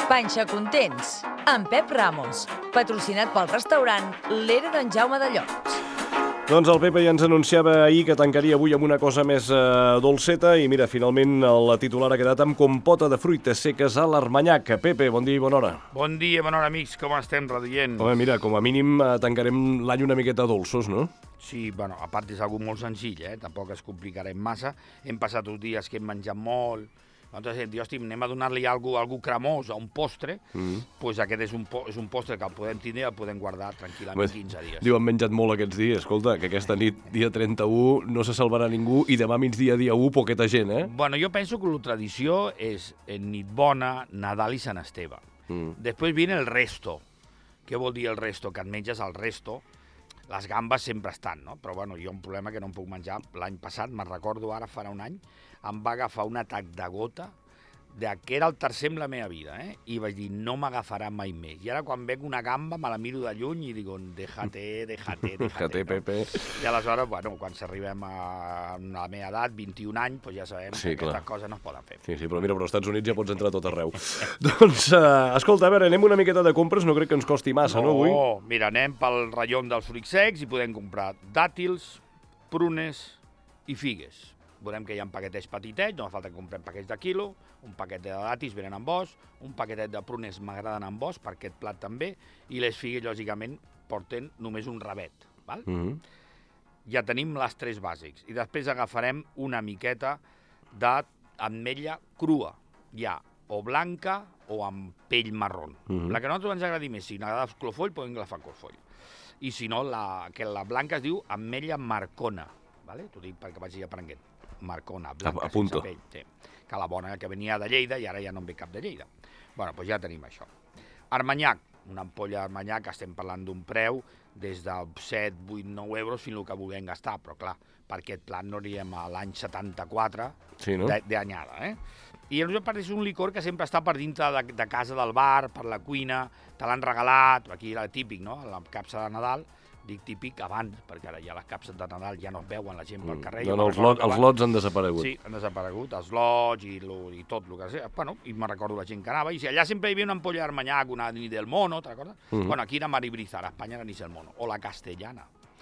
Panxa Contents, amb Pep Ramos, patrocinat pel restaurant L'Era d'en Jaume de Llots. Doncs el Pepe ja ens anunciava ahir que tancaria avui amb una cosa més dolceta i mira, finalment el titular ha quedat amb compota de fruites seques a l'Armanyac. Pepe, bon dia i bona hora. Bon dia, bona hora, amics. Com estem, radients? Home, mira, com a mínim tancarem l'any una miqueta dolços, no? Sí, bueno, a part és algo molt senzill, tampoc es complicarem massa. Hem passat uns dies que hem menjat molt. Nosaltres hem dit, hosti, anem a donar-li algú cremós a un postre, doncs aquest és un postre que el podem tindre i el podem guardar tranquil·lament 15 dies. Diu, han menjat molt aquests dies. Escolta, que aquesta nit, dia 31, no se salvarà ningú i demà migdia, dia 1, poqueta gent, eh? Bueno, jo penso que la tradició és nit bona, Nadal i Sant Esteve. Després viene el resto. Què vol dir el resto? Que et menges el resto. Les gambes sempre estan, no? Però bueno, hi ha un problema que no em puc menjar. L'any passat, me'n recordo ara, farà un any, em va agafar un atac de gota, que era el tercer en la meva vida, i vaig dir, no m'agafarà mai més. I ara quan veig una gamba me la miro de lluny i dic, déjate. Déjate, no? Pepe. I aleshores, bueno, quan s'arribem a la meva edat, 21 anys, doncs ja sabem que aquestes coses no es poden fer. Sí, però mira, als Estats Units ja pots entrar a tot arreu. Doncs, escolta, a veure, anem una miqueta de compres, no crec que ens costi massa, no, avui? No, mira, anem pel ratllon dels fruits secs i podem comprar dàtils, prunes i figues. Veurem que hi ha paquetets petitets, no fa falta que comprem paquets de quilo, un paquet de dàtils venen amb os, un paquetet de prunes m'agraden amb os, per aquest plat també, i les figues, lògicament, porten només un ravet. Val? Ja tenim les tres bàsics. I després agafarem una miqueta d'ametlla crua, ja o blanca o amb pell marró. La que a nosaltres ens agradi més, si n'agrada clofoll, podem agafar clofoll. I si no, la blanca es diu ametlla marcona. T'ho dic perquè vaig aprenent. Marcona, blanca, sense pell. Sí. Que la bona que venia de Lleida i ara ja no en ve cap de Lleida. Bueno, doncs ja tenim això. Armanyac, una ampolla d'armanyac, estem parlant d'un preu des de 7, 8, 9 euros fins al que vulguem gastar, però clar, per aquest plat no anirem a l'any 74 d'anyada, I a nosaltres és un licor que sempre està per dintre de casa del bar, per la cuina, te l'han regalat, aquí era típic, no?, la capsa de Nadal, dic típic abans, perquè ara ja les capses de Nadal ja no es veuen la gent pel carrer. No, els lots han desaparegut. Sí, han desaparegut, els lots i tot el que sé. Bueno, i me'n recordo la gent que anava, i allà sempre hi havia una ampolla d'armanyac, una ni del mono, te'n recordes? Bueno, aquí era Maribrizar, a Espanya era ni del mono, o la castellana.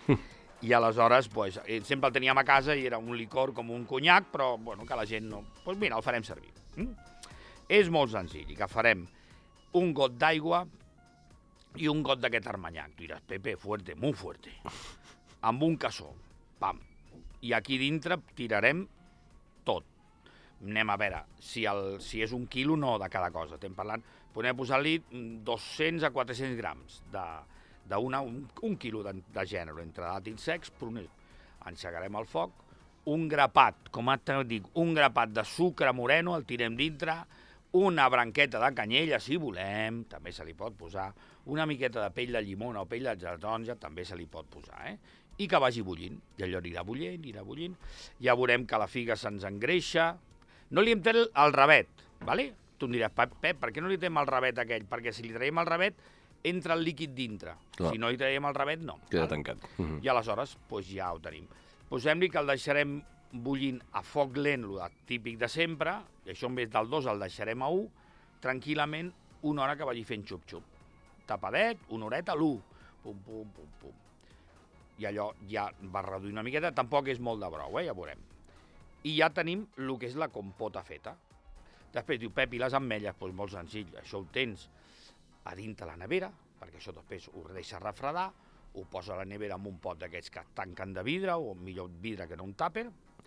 I aleshores, pues, sempre el teníem a casa i era un licor com un conyac, però, bueno, que la gent no... Doncs mira, el farem servir. És molt senzill, i que farem un got d'aigua i un got d'aquest armanyac. Tu diràs, Pepe, fuerte, muy fuerte. Amb un cassó, pam. I aquí dintre tirarem tot. Anem a veure, si és un quilo, no de cada cosa. Estem parlant, podem posar-li 200 a 400 grams un quilo de gènere, entre dàtils secs, prunes. Engegarem el foc. Un grapat, com et dic, un grapat de sucre moreno, el tirem dintre, una branqueta de canyella, si volem, també se li pot posar, una miqueta de pell de llimona o pell de taronja, també se li pot posar, I que vagi bullint. I allò anirà bullint. Ja veurem que la figa se'ns engreixa. No li hem tret el ravet, ¿vale? Tu em diràs, Pep, per què no li traiem el ravet aquell? Perquè si li traiem el ravet, entra el líquid dintre. Clar. Si no li traiem el ravet, no. Queda tancat. I aleshores, doncs ja ho tenim. Posem-li que el deixarem bullint a foc lent, el típic de sempre, i això en vez del 2 el deixarem a 1, tranquil·lament, una hora que vagi fent xup-xup. Tapadet, una horeta a l'1. Pum. I allò ja va reduir una miqueta, tampoc és molt de brou, ja veurem. I ja tenim el que és la compota feta. Després diu, Pep, i les ametlles? Doncs molt senzill, això ho tens a dintre la nevera, perquè això després ho deixa refredar, ho posa a la nevera amb un pot d'aquests que tanquen de vidre, o millor vidre que no un tàper,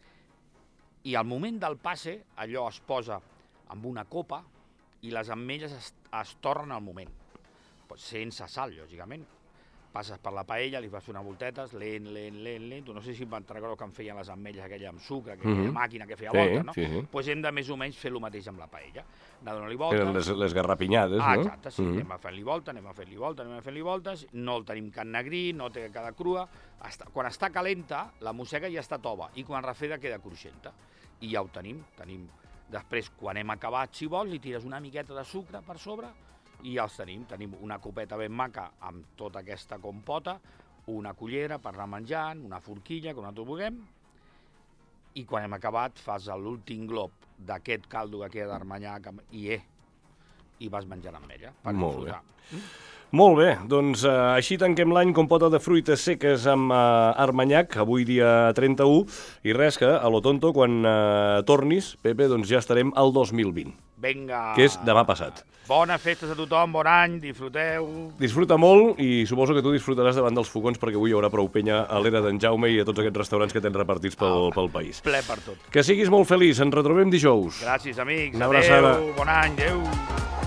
i al moment del passe, allò es posa amb una copa i les ametlles es torren al moment, sense sal, lògicament. Passes per la paella, li fas unes voltetes, lent. Tu no sé si me'n recordo que em feien les ametlles aquella amb sucre, aquella màquina que feia voltes, no? Doncs hem de més o menys fer el mateix amb la paella. Anar donant-li voltes. Eren les garrapinyades, no? Exacte, sí. Anem a fer-li voltes, no el tenim que ennegrir, no té que quedar crua. Quan està calenta, la mossega ja està tova, i quan refreda queda cruixenta. I ja ho tenim. Després, quan hem acabat, si vols, li tires una miqueta de sucre per sobre, i ja els tenim. Tenim una copeta ben maca amb tota aquesta compota, una cullera per anar menjant, una forquilla, com nosaltres vulguem, i quan hem acabat fas l'últim glob d'aquest caldo que queda d'armanyac i i vas menjar amb ella per Molt bé. disfrutar. Molt bé, doncs així tanquem l'any compota de fruites seques amb Armanyac, avui dia 31, i res que, a lo tonto, quan tornis, Pepe, doncs ja estarem al 2020. Vinga! Que és demà passat. Bones festes a tothom, bon any, disfruteu. Disfruta molt i suposo que tu disfrutaràs davant dels fogons perquè avui hi haurà prou penya a l'era d'en Jaume i a tots aquests restaurants que tens repartits pel país. Ple per tot. Que siguis molt feliç, ens retrobem dijous. Gràcies, amics. Una abraçada. Adéu, bon any, adéu.